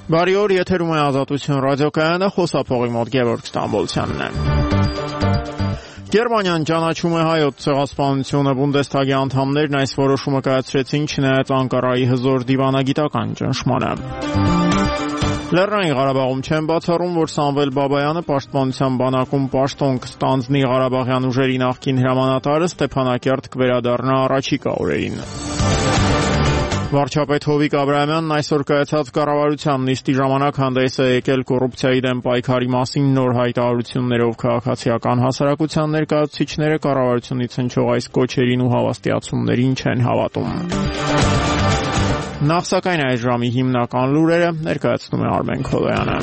Բարի օր, եթերում է Ազատություն ռադիոկայանը, խոսափողի մոտ Գևորգ Ստամբոլցյանն է։ Գերմանիան ճանաչում է հայոց ցեղասպանությունը, Բունդեսթագի անդամներն այս որոշումը կայացրեցին չնայած Անկարայի հզոր դիվանագիտական ճնշմանը։ Լեռնային Ղարաբաղում չեն բացառում, որ Սամվել Բաբայանը պաշտպանության բանակում պաշտոն կստանձնի Ղարաբաղյան ուժերի նախկին հրամանատարը Ստեփանակերտ կվերադառնա առաջիկա օրերին։ Վարչապետ Հովիկ Աբրահամյանն այսօր կայացած կառավարության նիստի ժամանակ հանդես է եկել կոռուպցիայի դեմ պայքարի մասին նոր հայտարարություններով քաղաքացիական հասարակության ներկայացուցիչները կառավարությունից հնչող այս կոչերին ու հավաստիացումներին չեն հավատում։ Նախ սակայն այս ժամի հիմնական լուրերը ներկայացնում է Արմեն Քոլոյանը։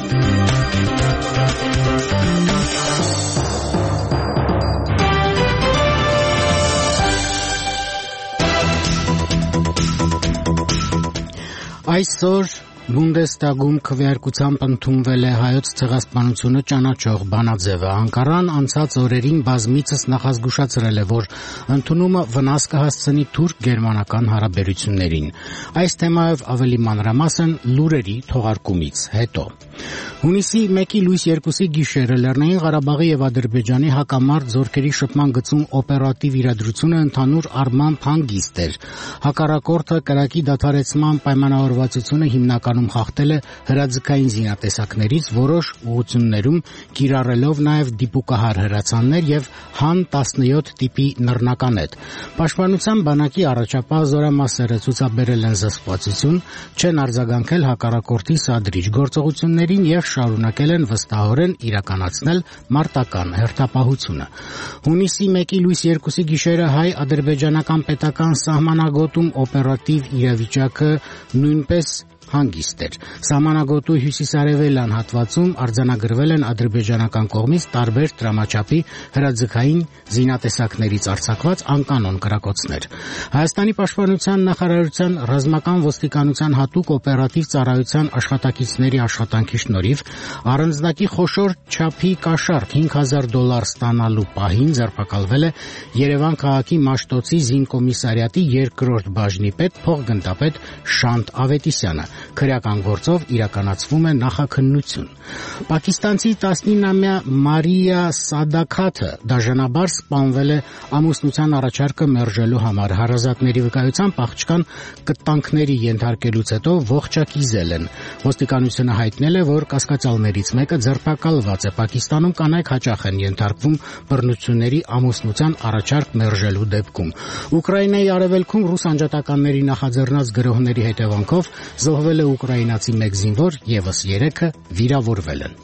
Այսօր Բունդեսթագում քվեարկությամբ ընդունվել է հայոց ցեղասպանությունը ճանաչող բանաձևը։ Անկարան անցած օրերին բազմիցս նախազգուշացրել է, որ ընդունումը վնաս կհասցնի թուրք-գերմանական հարաբերություններին։ Այս թեմայով ավելի մանրամասն լուրերի թողարկումից հետո։ Հունիսի 1-ի լույս 2-ի գիշերը Լեռնային Ղարաբաղի եւ Ադրբեջանի հակամարտ զորքերի շփման գծում օպերատիվ իրադրությունը ընդհանուր առմամբ հանգիստ էր։ Հակառակորդը կրակի դադարեցման պայմանավորվածությունը հիմնականում խախտել է հրաձգային զինատեսակներից, որոշ ուղղություններում կիրառելով նաև դիպուկահար հրացաններ եւ Han-17 տիպի նռնականետ։ Պաշտպանության բանակի առաջապահ զորամասերը ցուցաբերել են զսպվածություն, չեն արձագանքել հակառակորդի սադրիչ գործողություններին եւ շարունակել են վստահորեն իրականացնել մարտական հերթապահությունը։ Հունիսի 1-ի լույս 2-ի գիշերը հայ-ադրբեջանական պետական սահմանագոտում օպերատիվ իրավիճակը նույնպես հանգիստ էր։ Սահմանագոտու հյուսիսարևելյան հատվածում արձանագրվել են ադրբեջանական կողմից տարբեր տրամաչափի հրաձգային զինատեսակներից արձակված անկանոն կրակոցներ։ Հայաստանի պաշտպանության նախարարության ռազմական ոստիկանության հատուկ օպերատիվ ծառայության աշխատակիցների աշխատանքի շնորհիվ առանձնակի խոշոր չափի կաշառք $5,000 ստանալու պահին ձերբակալվել է Երևան քաղաքի Մաշտոցի զինկոմիսարիատի 2-րդ բաժնի պետ փոխգնդապետ Շանթ Ավետիսյանը։ Քրեական գործով իրականացվում է նախաքննություն։ Պակիստանցի 19-ամյա Մարիա Սադաքաթը դաժանաբար սպանվել է ամուսնության առաջարկը մերժելու համար։ Հարազատների վկայությամբ աղջկան կտանքների ենթարկելուց հետո ողջակիզել են։ Ոստիկանությունը հայտնել է, որ կասկածյալներից մեկը ձերբակալված է։ Պակիստանում կանայք հաճախ են ենթարկվում բռնությունների ամուսնության առաջարկ մերժելու դեպքում։ Ուկրաինայի արևելքում ռուս անջատականների նախաձեռնած գրոհների հետևանքով զոհվել է ուկրաինացի մեկ զինվոր, եւս 3-ը վիրավորվել են։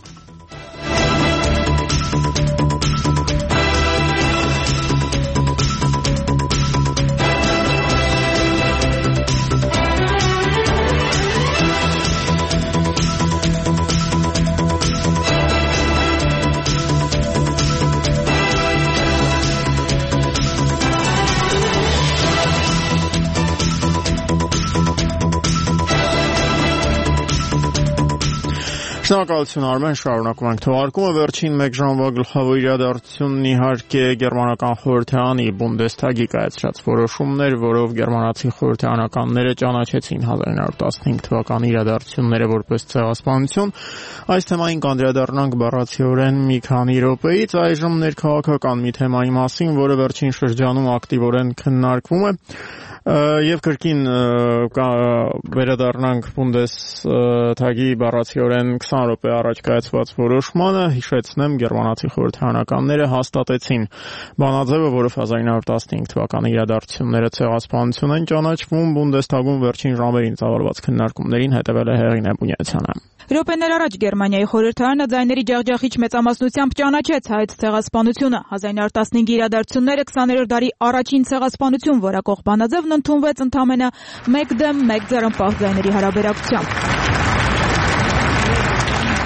Շնորհակալություն Արմեն, շարունակում ենք թողարկումը։ Վերջին մեկ ժամվա գլխավոր իրադարձությունն իհարկե գերմանական խորհրդարանի Բունդեսթագի կայացրած որոշումն էր, որով գերմանացի խորհրդարանականները ճանաչեցին 1915 թվականի իրադարձությունները որպես ցեղասպանություն։ Այս թեմային կանդրադառնանք բառացիորեն մի քանի րոպեից։ Այժմ ներքաղաքական մի թեմայի մասին, որը վերջին շրջանում ակտիվորեն քննարկվում է։ Եվ կրկին վերադառնանք Բունդեսթագի բառացիորեն 20 րոպե առաջ կայացված որոշմանը, հիշեցնեմ, գերմանացի խորհրդարանականները հաստատեցին բանաձևը, որով 1915 թվականի իրադարձությունները ցեղասպանություն են ճանաչվում։ Բունդեսթագում վերջին ժամերին ծավալված քննարկումներին հետևել է Հեղինե Բունյացյանը։ Րոպեներ առաջ Գերմանիայի խորհրդարանը ձայների ջախջախիչ մեծամասնությամբ ճանաչեց հայոց ցեղասպանությունը։ 1915 իրադարձությունները 20-րդ դարի առաջին ցեղասպանություն որակող բանաձևն ընդունվեց ընդամենը 1 դեմ 1 ձեռնպահ ձայների հարաբերակցությամբ։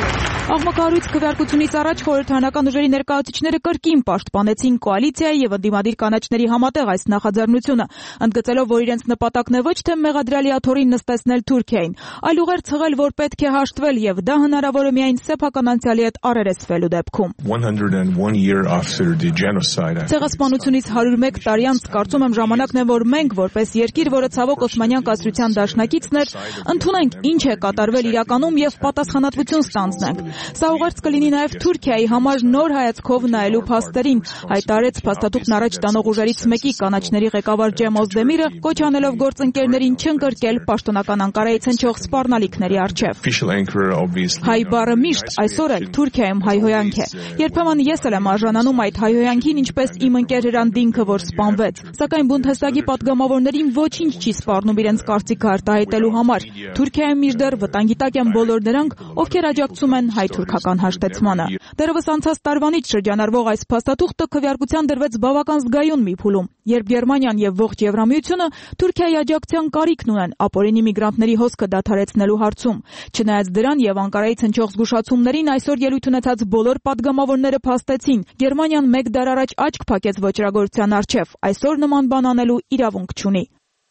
Աղմկահարույց քվեարկությունից առաջ խորհրդարանական ուժերի ներկայացուցիչները կրկին պաշտպանեցին կոալիցիայի եւ ընդդիմադիր կանաչների համատեղ այս նախաձեռնությունը, ընդգծելով, որ իրենց նպատակն է ոչ թե մեղադրյալի աթոռին նստեցնել Թուրքիային, այլ ուղեր ցղել, որ պետք է հաշտվել եւ դա հնարավոր է միայն սեփական անցյալի հետ առերեսվելու դեպքում։ 101 year after the genocide. Ցեղասպանությունից 101 տարի անց կարծում եմ ժամանակն է, որ մենք որպես երկիր, որը ցավոք Օսմանյան կայսրության դաշնակիցն էր, ընդունենք ինչ է կատարվել իրականում եւ պատասխանատվություն ստանձնենք։ Սա ուղերձ կլինի նաև Թուրքիայի համար նոր հայացքով նայելու փաստերին, հայտարարեց փաստաթուղթն առաջ տանող ուժերից մեկի կանաչների ղեկավար Ջեմ Օզդեմիրը, կոչ անելով գործընկերներին չընկրկել պաշտոնական Անկարայից հնչող սպառնալիքների առջև։ Հայ բառը միշտ այսօր էլ Թուրքիայում հայհոյանք է։ Երբեմն ես էլ եմ արժանանում այդ հայհոյանքին, ինչպես իմ ընկեր Հրանտ Դինքը, որ սպանվեց։ Սակայն Բունդեսթագի պատգամավորներին ոչինչ չի սպառնում իրենց կարծիքը արտահայտելու համար։ Թուրքիայում մինչդեռ վտանգի տակ են բոլոր նրանք, ովքեր աջակցում են հայ-թուրքական հաշտեցմանը։ Դեռևս անցած տարվանից շրջանառվող այս փաստաթուղթը քվեարկության դրվեց բավական զգայուն մի փուլում, երբ Գերմանիան եւ ողջ Եվրամիությունը Թուրքիայի աջակցության կարիքն ունեն ապօրինի միգրանտների հոսքը դադարեցնելու հարցում։ Չնայած դրան եւ Անկարայից հնչող զգուշացումներին այսօր ելույթ ունեցած բոլոր պատգամավորները փաստեցին, Գերմանիան մեկ դար առաջ աչք փակեց ոչրագործության առջև, այսօր նման բան անելու իրավունք չունի։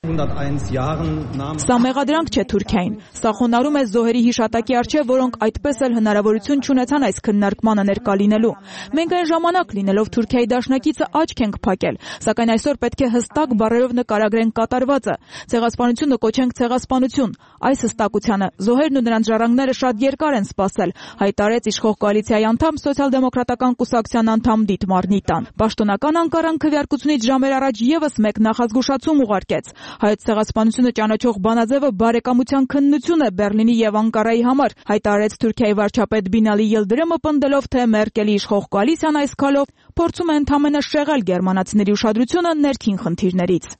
Սա մեղադրանք չէ Թուրքիային, սա խոնարհում է զոհերի հիշատակի առջև, որոնք այդպես էլ հնարավորություն չունեցան այս քննարկմանը ներկա լինելու։ Մենք այն ժամանակ լինելով Թուրքիայի դաշնակիցը աչք ենք փակել, սակայն այսօր պետք է հստակ բառերով նկարագրենք կատարվածը։ Ցեղասպանությունը կոչենք ցեղասպանություն։ Այս հստակությանը զոհերն ու նրանց ժառանգները շատ երկար են սպասել, հայտարարեց իշխող կոալիցիայի անդամ Սոցիալ-դեմոկրատական կուսակցության անդամ Դիտմար Նիտան։ Պաշտոնական Անկարան քվեարկությունից ժամեր առաջ եւս մեկ նախազգուշացում ուղարկեց։ Հայոց ցեղասպանությունը ճանաչող բանաձևը բարեկամության քննություն է Բեռլինի եւ Անկարայի համար, հայտարարեց Թուրքիայի վարչապետ Բինալի Յիլդիրիմը, պնդելով, թե Մերկելի իշխող կոալիցիան այս քայլով փորձում է ընդամենը շեղել գերմանացիների ուշադրությունը ներքին խնդիրներից։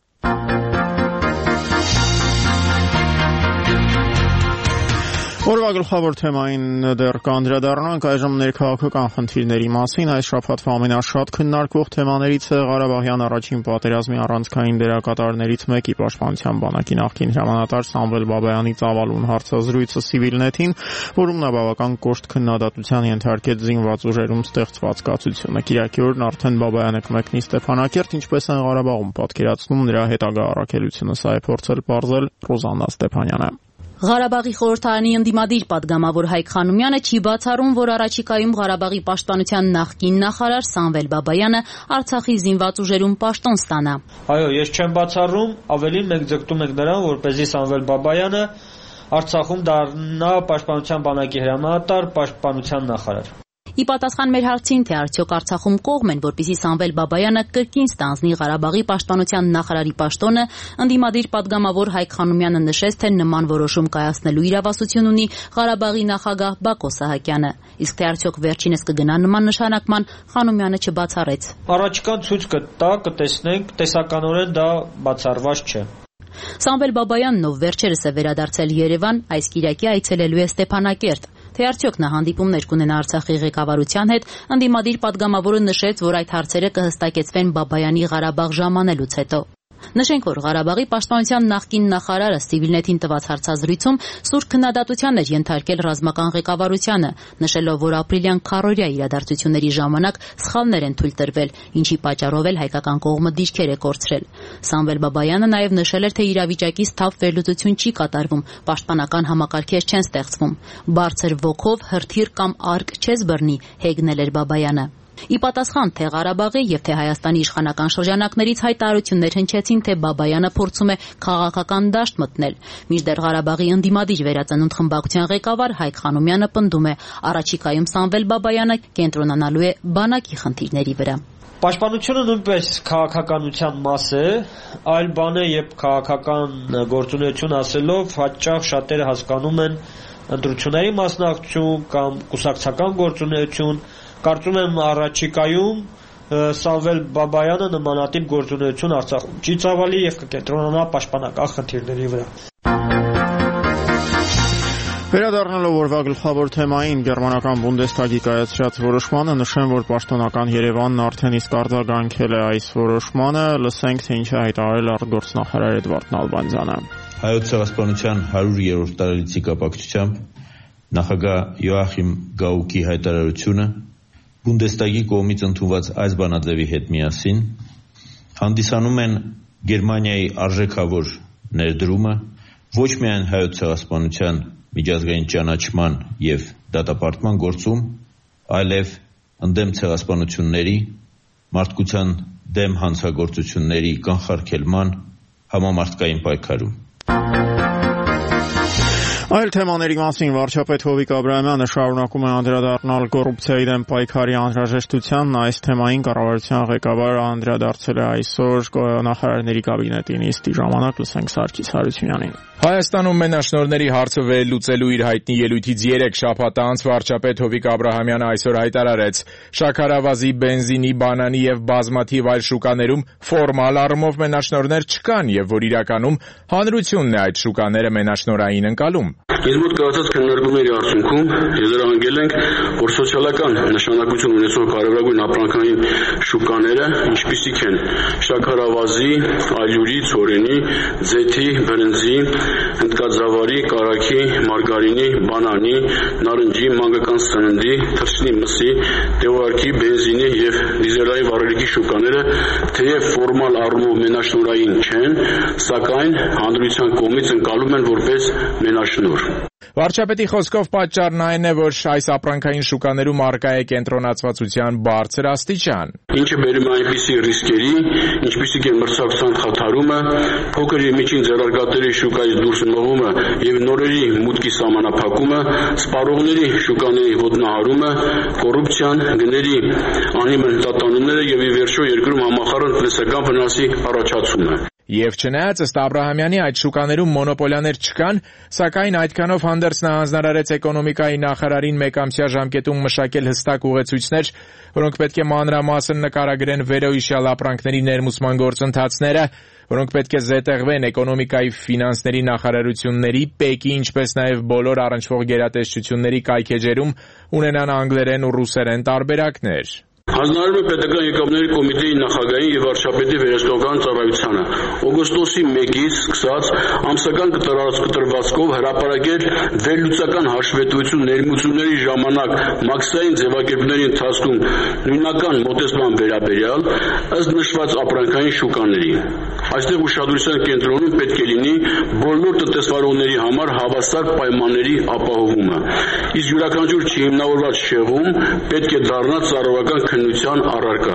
Օրվա գլխավոր թեմային դեռ կանդրադառնանք այժմ ներքաղաքական խնդիրների մասին։ Այս շաբաթվա ամենաշատ քննարկվող թեմաներից է Ղարաբաղյան առաջին պատերազմի առանցքային դերակատարներից մեկի Պաշտպանության բանակի նախկին հրամանատար Սամվել Բաբայանի ծավալուն հարցազրույցը Civilnet-ին, որում նա բավական կոշտ քննադատության ենթարկեց զինված ուժերում ստեղծված կացությունը։ Կիրակի օրն արդեն Բաբայանը կմեկնի Ստեփանակերտ, ինչպես են Ղարաբաղում պատկերացնում նրա հետագա առաքելությունը, սա է փորձել պարզել Ռոզաննա Ստեփանյանը։ Ղարաբաղի խորհրդարանի ընդդիմադիր պատգամավոր Հայկ Խանոմյանը չի բացառում, որ առաջիկայում Ղարաբաղի պաշտպանության նախկին նախարար Սամվել Բաբայանը Արցախի զինված ուժերում պաշտոն ստանա։ Այո, ես չեմ բացառում, ավելին մենք ձգտում ենք նրան, որպեսզի Սամվել Բաբայանը Արցախում դառնա պաշտպանության բանակի հրամանատար, պաշտպանության նախարար։ Ի պատասխան մեր հարցին, թե արդյոք Արցախում կողմ են, որպեսզի Սամվել Բաբայանը կրկին ստանձնի Ղարաբաղի պաշտպանության նախարարի պաշտոնը, ընդդիմադիր պատգամավոր Հայկ Խանոմյանը նշեց, թե նման որոշում կայացնելու իրավասություն ունի Ղարաբաղի նախագահ Բակո Սահակյանը։ Իսկ թե արդյոք վերջինս կգնա նման նշանակման, Խանոմյանը չբացառեց։ Առաջիկան ցույց կտա, կտեսնենք, տեսականորեն դա բացառված չէ։ Սամվել Բաբայանն, ով վերջերս է վերադարձել Երևան, այս կիրակի այցելելու է Ստեփանակերտ։ Թե արդյոք նա հանդիպումներ կունենա Արցախի ղեկավարության հետ, ընդդիմադիր պատգամավորը նշեց, որ այդ հարցերը կհստակեցվեն Բաբայանի Ղարաբաղ ժամանելուց հետո։ Նշենք, որ Ղարաբաղի պաշտպանության նախկին նախարարը Civilnet-ին տված հարցազրույցում սուր քննադատության էր ենթարկել ռազմական ղեկավարությանը, նշելով, որ ապրիլյան քառօրյա իրադարձությունների ժամանակ սխալներ են թույլ տրվել, ինչի պատճառով էլ հայկական կողմը դիրքեր է կորցրել։ Սամվել Բաբայանը նաև նշել էր, թե իրավիճակից թափ վերլուծություն չի կատարվում, պաշտպանական համակարգեր չեն ստեղծվում։ Բարձր ոգով հրթիռ կամ արկ չես բռնի, հեգնել էր Բաբայանը։ Ի պատասխան թե Ղարաբաղի եւ թե Հայաստանի իշխանական շրջանակներից հայտարարություններ հնչեցին, թե Բաբայանը փորձում է քաղաքական դաշտ մտնել։ Մինչդեռ Ղարաբաղի ընդդիմադիր վերածնունդ խմբակցության ղեկավար Հայկ Խանոմյանը պնդում է, առաջիկայում Սամվել Բաբայանը կենտրոնանալու է բանակի խնդիրների վրա։ Պաշտպանությունը նույնպես քաղաքականության մաս է, այլ բան է, երբ քաղաքական գործունեություն ասելով հաճախ շատերը հասկանում են ընտրությունների մասնակցություն կամ կուսակցական գործունեություն։ Կարծում եմ առաջիկայում Սամվել Բաբայանը նմանատիպ գործունեություն Արցախում չի ծավալի եւ կկենտրոնանա պաշտպանական խնդիրների վրա։ Վերադառնալով օրվա գլխավոր թեմային գերմանական Բունդեսթագի կայացրած որոշմանը, նշեմ, որ պաշտոնական Երևանն արդեն իսկ արձագանքել է այս որոշմանը, լսենք, թե ինչ է հայտարարել արտգործնախարար Էդվարդ Նալբանդյանը։ Հայոց ցեղասպանության 100-րդ տարելիցի կապակցությամբ նախագահ Յոախիմ Գաուկի հայտարարությունը Բունդեստագի կողմից ընդունված այս բանաձևի հետ միասին հանդիսանում են Գերմանիայի արժեքավոր ներդրումը ոչ միայն հայոց ցեղասպանության միջազգային ճանաչման և դատապարտման գործում, այլև ընդդեմ ցեղասպանությունների, մարդկության դեմ հանցագործությունների կանխարգելման համամարտկային պայքարում։ Այլ թեմաների մասին վարչապետ Հովիկ Աբրահամյանը շարունակում է անդրադառնալ կոռուպցիայի դեմ պայքարի անհրաժեշտությանն, այս թեմային կառավարության ղեկավարը անդրադարձել է այսօր նախարարների կաբինետի նիստի ժամանակ, լսենք Սարգիս Հարությունյանին։ Հայաստանում մենաշնորհների հարցը վերլուծելու իր հայտնի ելույթից 3 շաբաթ անց վարչապետ Հովիկ Աբրահամյանը այսօր հայտարարեց. շաքարավազի, բենզինի, բանանի եւ բազմաթիվ այլ շուկաներում ֆորմալ առումով մենաշնորհներ չկան եւ որ իրականում հանրությունն է այդ շուկաները մենաշնորհային ընկալում։ Ինձ մոտ կայացած քննարկումների արդյունքում եզրահանգել ենք, որ սոցիալական նշանակություն ունեցող կարևորագույն ապրանքային շուկաները, ինչպիսիք են շաքարավազի, ալյուրի, ցորենի, ձեթի, բրնձի, հնդկաձավարի, կարագի, մարգարինի, բանանի, նարնջի, մանկական սննդի, թռչնի մսի, տեղոարքի, բենզինի եւ դիզելային վառելիքի շուկաները թեև ֆորմալ առումով մենաշնորհային չեն, սակայն հանրության կողմից ընկալում են որպես մենաշնորհ։ Վարչապետի խոսքով պատճառն այն է, որ այս ապրանքային շուկաներում առկա է կենտրոնացվածության բարձր աստիճան։ Ինչը բերում է այնպիսի ռիսկերի, ինչպիսիք են մրցակցության խաթարումը, փոքր եւ միջին ձեռնարկատերի շուկայից դուրս մղումը եւ նորերի մուտքի սահմանափակումը, սպառողների շուկաների ոտնահարումը, կոռուպցիան, գների անհիմն տատանումները եւ ի վերջո երկրում համախառն տնտեսական վնասի առաջացումը։ Եվ չնայած ըստ Աբրահամյանի այդ շուկաներում մոնոպոլիաներ չկան, սակայն այդքանով հանդերձ նա հանձնարարեց էկոնոմիկայի նախարարին մեկամսյա ժամկետում մշակել հստակ ուղեցույցներ, որոնք պետք է մանրամասն նկարագրեն վերոհիշյալ ապրանքների ներմուծման գործընթացները, որոնք պետք է զետեղվեն էկոնոմիկայի ֆինանսների նախարարությունների, ՊԵԿ-ի, ինչպես նաև բոլոր առնչվող գերատեսչությունների կայքեջերում ունենան անգլերեն ու ռուսերեն տարբերակներ։ Հանձնարարում է պետական եկամուտների կոմիտեի նախագահին եւ վարչապետի վերահսկողական ծառայությանը օգոստոսի 1-ից սկսած ամսական կտրվածքով հրապարակել վերլուծական հաշվետվություն ներմուծումների ժամանակ մաքսային ձևակերպումների ընթացքում նույնական մոտեցման վերաբերյալ ըստ նշված ապրանքային շուկաների։ Այստեղ ուշադրության կենտրոնում պետք է լինի բոլոր տնտեսվարողների համար հավասար պայմանների ապահովումը։ Իսկ յուրաքանչյուր չհիմնավորված շեղում պետք է դառնա ծառայական քննության առարկա։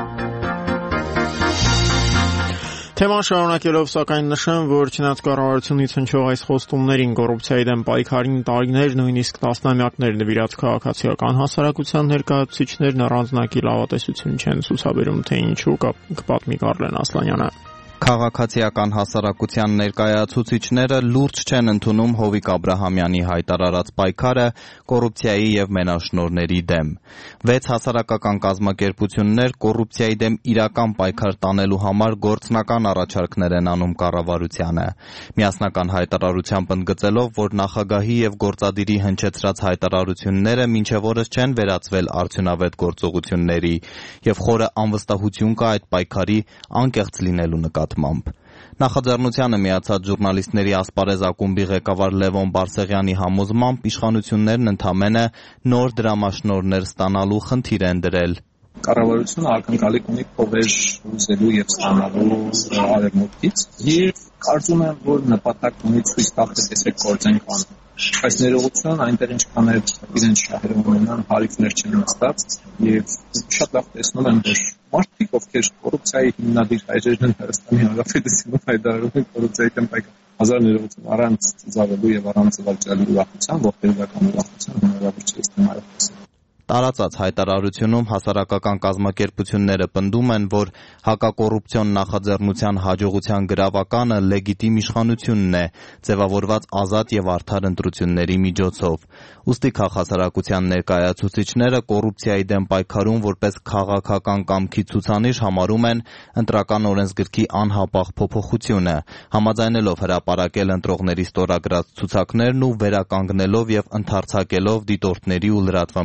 Թեման շարունակելով, սակայն նշեմ, որ չնայած կառավարությունից հնչող այս խոստումներին կոռուպցիայի դեմ պայքարին տարիներ, նույնիսկ տասնամյակներ նվիրած քաղաքացիական հասարակության ներկայացուցիչներն առանձնակի լավատեսություն չեն ցուցաբերում, թե ինչու, կպատմի Կարլեն Ասլանյանը։ Քաղաքացիական հասարակության ներկայացուցիչները լուրջ չեն ընդունում Հովիկ Աբրահամյանի հայտարարած պայքարը կոռուպցիայի եւ մենաշնորհների դեմ։ 6 հասարակական կազմակերպություններ կոռուպցիայի դեմ իրական պայքար տանելու համար գործնական առաջարկներ են անում կառավարությանը։ Միասնական հայտարարությամբ ընդգծելով, որ նախագահի եւ գործադիրի հնչեցրած հայտարարությունները մինչեւ օրս չեն վերածվել արդյունավետ գործողությունների եւ խորը անվստահություն կա այդ պայքարի անկեղծ լինելու նկատմամբ։ Նախաձեռնությանը միացած ժուրնալիստների ասպարեզ ակումբի ղեկավար Լևոն Բարսեղյանի համոզմամբ իշխանություններն ընդամենը նոր դրամաշնորհներ ստանալու խնդիր են դրել։ Կառավարությունը ակնկալիք ունի փողեր ուզելու եւ ստանալու արևմուտքից եւ կարծում եմ, որ նպատակ ունի ցույց տալ, թե տեսեք գործենք անում։ Այս ներողությունն այնտեղ ինչքան էլ իրենց շահերը ունենան, հարիկներ չեն նստած եւ շատ լավ տեսնում եմ, որ մարդիկ, ովքեր կոռուպցիայի հիմնադիր հայրերն են Հայաստանի Հանրապետությունում հայտարարում են կոռուպցիայի դեմ պայքար, հազար ներողություն առանց ծիծաղելու եւ առանց զվարճալու ուրախության, ողբերգական ուրախության հնարավոր չէ ստանալ։ Տարածած հայտարարությունում հասարակական կազմակերպությունները պնդում են, որ հակակոռուպցիոն նախաձեռնության հաջողության գրավականը լեգիտիմ իշխանությունն է, ձևավորված ազատ եւ արդար ընտրությունների միջոցով։ Ուստի քաղաքացիական ներկայացուցիչները կոռուպցիայի դեմ պայքարում որպես քաղաքական կամքի ցուցանիշ համարում են ընտրական օրենսգրքի անհապաղ փոփոխությունը, համաձայնելով հրապարակել ընտրողների ստորագրած ցուցակներն ու վերականգնելով եւ ընդարձակելով դիտորդների ու լրատվամիջոցների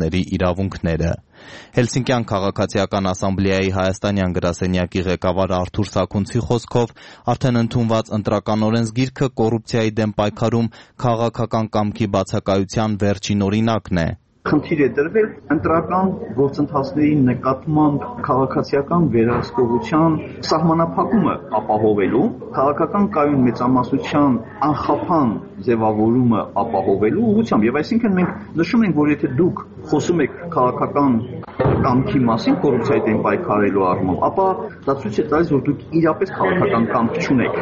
քաղաքացիների իրավունքները։ Հելսինկյան քաղաքացիական ասամբլեայի հայաստանյան գրասենյակի ղեկավար Արթուր Սաքունցի խոսքով արդեն ընդունված ընտրական օրենսգիրքը կոռուպցիայի դեմ պայքարում քաղաքական կամքի բացակայության վերջին օրինակն է։ Խնդիր է դրվել ընտրական գործընթացների նկատմամբ քաղաքացիական վերահսկողության սահմանափակումը ապահովելու, քաղաքական կայուն մեծամասնության անխափան ձևավորումը ապահովելու ուղղությամբ, եւ այսինքն մենք նշում ենք, որ եթե դուք խոսում եք քաղաքական կամքի մասին կոռուպցիայի դեմ պայքարելու առումով, ապա դա ցույց է տալիս, որ դուք իրապես քաղաքական կամք չունեք։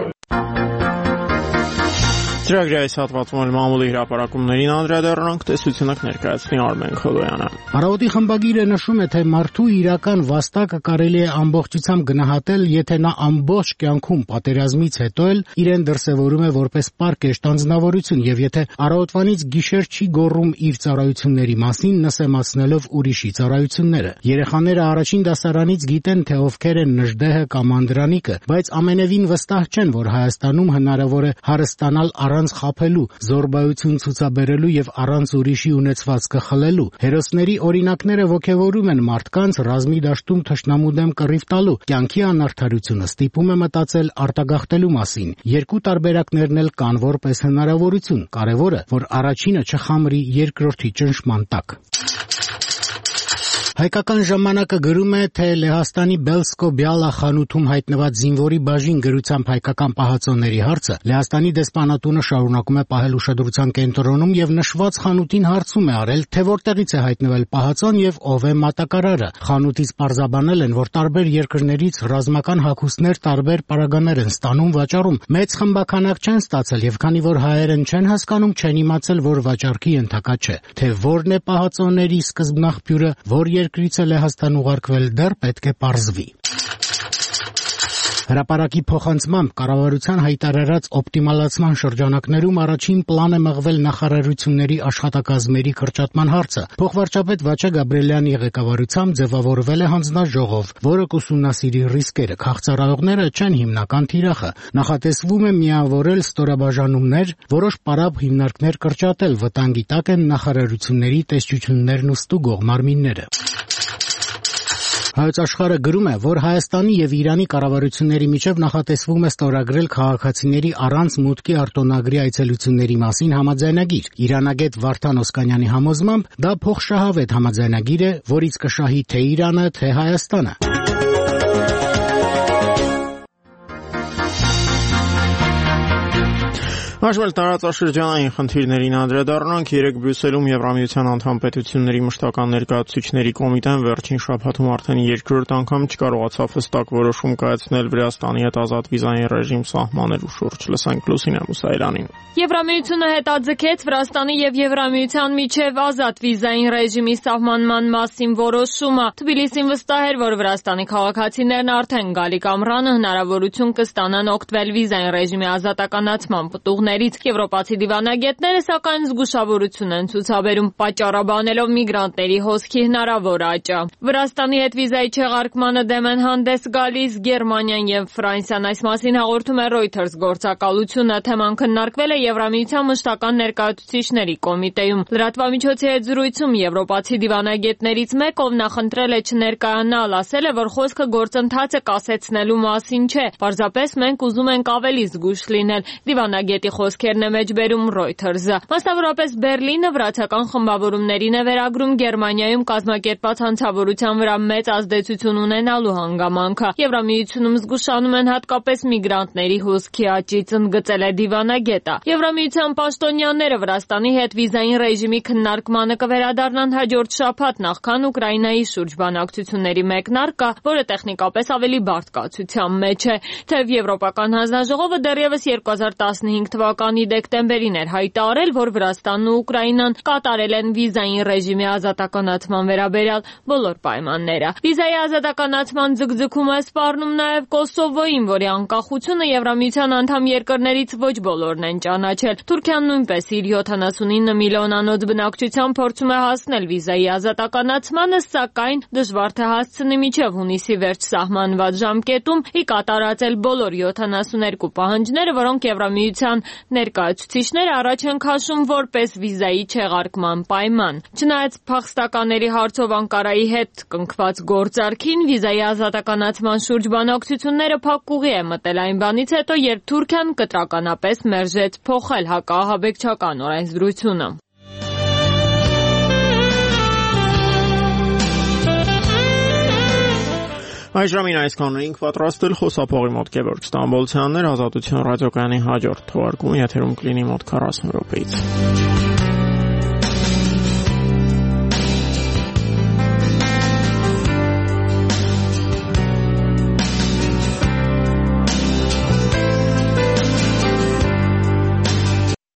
Ծրագրի այս հատվածում էլ մամուլի հրապարակումներին անդրադառնանք, տեսությունը կներկայացնի Արմեն Խոլոյանը։ Արաուտի խմբագիրը նշում է, թե մարդու իրական վաստակը կարելի է ամբողջությամբ գնահատել, եթե նա ամբողջ կյանքում պատերազմից հետո էլ իրեն դրսևորում է որպես պարկեշտ անձնավորություն, եւ եթե առավոտվանից գիշեր չի գոռում իր ծառայությունների մասին, նսեմացնելով ուրիշի ծառայությունները։ Երեխաները առաջին դասարանից գիտեն, թե ովքեր են Նժդեհը կամ Անդրանիկը, բայց ամենևին վստահ չեն, որ Հայաստանում հնարավոր է հարստանալ առանց խաբելու, զորբայություն ցուցաբերելու եւ առանց ուրիշի ունեցվածքը խլելու։ Հերոսների օրինակները ոգևորում են մարդկանց ռազմի դաշտում թշնամու դեմ կռիվ տալու։ Կյանքի անարդարությունը ստիպում է մտածել արտագաղթելու մասին։ Երկու տարբերակներն էլ կան որպես հնարավորություն։ Կարևորը, որ առաջինը չխամրի երկրորդի ճնշման տակ։ Հայկական ժամանակը գրում է, թե Լեհաստանի Բելսկո-Բյալա խանութում հայտնված զինվորի բաժին գրությամբ հայկական պահածոների հարցը Լեհաստանի դեսպանատունը շարունակում է պահել ուշադրության կենտրոնում եւ նշված խանութին հարցում է արել, թե որտեղից է հայտնվել պահածոն եւ ով է մատակարարը։ Խանութից պարզաբանել են, որ տարբեր երկրներից ռազմական հագուստներ տարբեր պարագաներ են ստանում վաճառում։ Մեծ խմբականակ չեն ստացել եւ քանի որ հայերեն չեն հասկանում, չեն իմացել, որ վաճառքի ենթակա չէ։ Թե որն է պահածոների սկզբնաղբյուրը, որ երկրից է Լեհաստան ուղարկվել, դեռ պետք է պարզվի։ Հրապարակի փոխանցմամբ կառավարության հայտարարած օպտիմալացման շրջանակներում առաջին պլան է մղվել նախարարությունների աշխատակազմերի կրճատման հարցը։ Փոխվարչապետ Վաչե Գաբրիելյանի ղեկավարությամբ ձևավորվել է հանձնաժողով, որը կուսումնասիրի ռիսկերը։ Քաղցրահողները չեն հիմնական թիրախը։ Նախատեսվում է միավորել ստորաբաժանումներ, որոշ պարապ հիմնարկներ կրճատել, վտանգի տակ են նախարարությունների տեսչություններն ու ստուգող մարմինները։ Հայոց աշխարհը գրում է, որ Հայաստանի եւ Իրանի կառավարությունների միջև նախատեսվում է ստորագրել քաղաքացիների առանց մուտքի արտոնագրի այցելությունների մասին համաձայնագիր։ Իրանագետ Վարդան Օսկանյանի համոզմամբ դա փոխշահավետ համաձայնագիր է, որից կշահի թե Իրանը, թե Հայաստանը։ Այժմ տարածաշրջանային խնդիրներին անդրադառնանք։ Երեկ Բրյուսելում Եվրամիության անդամ պետությունների մշտական ներկայացուցիչների կոմիտեն վերջին շաբաթում արդեն երկրորդ անգամ չկարողացավ հստակ որոշում կայացնել Վրաստանի հետ ազատ վիզային ռեժիմ սահմանելու շուրջ։ Լսենք Լուսինե Մուսայելյանին։ Եվրամիությունը հետաձգեց Վրաստանի եւ Եվրամիության միջև ազատ վիզային ռեժիմի սահմանման մասին որոշումը։ Թբիլիսին վստահ էր, որ Վրաստանի քաղաքացիներն արդեն գալիք ամռանը հնարավորություն կստանան օգտվել վիզային ռեժիմի ազատականացման պտուղներից։ Եվրոպացի դիվանագետները սակայն զգուշավորություն են ցուցաբերում, պատճառաբանելով միգրանտների հոսքի հնարավոր աճը։ Վրաստանի հետ վիզայի չեղարկմանը դեմ են հանդես գալիս Գերմանիան եւ Ֆրանսիան։ Այս մասին հաղորդում է Reuters գործակալությունը։ Թեման քննարկվել է Եվրամիության մշտական ներկայացուցիչների կոմիտեում։ Լրատվամիջոցի հետ զրույցում եվրոպացի դիվանագետներից մեկ, ով նախընտրել է չներկայանալ, ասել է, որ խոսքը գործընթացը կասեցնելու մասին չէ։ Պարզապես մենք ուզում ենք ավելի զգույշ լինել։ Դիվանագետի խոսքերն է մեջբերում Reuters-ը։ Մասնավորապես Բերլինը վրացական խմբավորումներին է վերագրում Գերմանիայում կազմակերպած հանցավորության վրա մեծ ազդեցություն ունենալու հանգամանքը։ Եվրամիությունում զգուշանում են հատկապես միգրանտների հոսքի աճից, ընդգծել է դիվանագետը։ Եվրամիության պաշտոնյաները Վրաստանի հետ վիզային ռեժիմի քննարկմանը կվերադառնան հաջորդ շաբաթ, նախքան Ուկրաինայի շուրջ բանակցությունների մեկնարկը, որը տեխնիկապես ավելի բարդ կացության մեջ է։ Թեև Եվրոպական հանձնաժողովը դեռևս 2015 թվականի դեկտեմբերին էր հայտարարել, որ Վրաստանն ու Ուկրաինան կատարել են վիզային ռեժիմի ազատականացման վերաբերյալ բոլոր պայմանները։ Վիզայի ազատականացման ձգձգումը սպառնում նաև Կոսովոյին, որի անկախությունը Եվրամիության անդամ երկրներից ոչ բոլորն են ճանաչել։ Թուրքիան նույնպես իր 79 միլիոնանոց բնակչությամբ փորձում է հասնել վիզայի ազատականացմանը, սակայն դժվար թե հասցնի մինչև հունիսի վերջ սահմանված ժամկետում ի կատարածել բոլոր 72 պահանջները, որոնք Եվրամիության Ներկայացուցիչները առաջ են քաշում որպես վիզայի չեղարկման պայման։ Չնայած փախստականների հարցով Անկարայի հետ կնքված գործարքին, վիզայի ազատականացման շուրջ բանակցությունները փակ ուղի է մտել այն բանից հետո, երբ Թուրքիան կտրականապես մերժեց փոխել հակաահաբեկչական օրենսդրությունը։ Այժմին այսքանն էինք պատրաստել խոսափողի մոտ Գևորգ Ստամբոլցյաններ, Ազատություն ռադիոկայանի հաջորդ թողարկումը եթերում կլինի մոտ 40 րոպեից։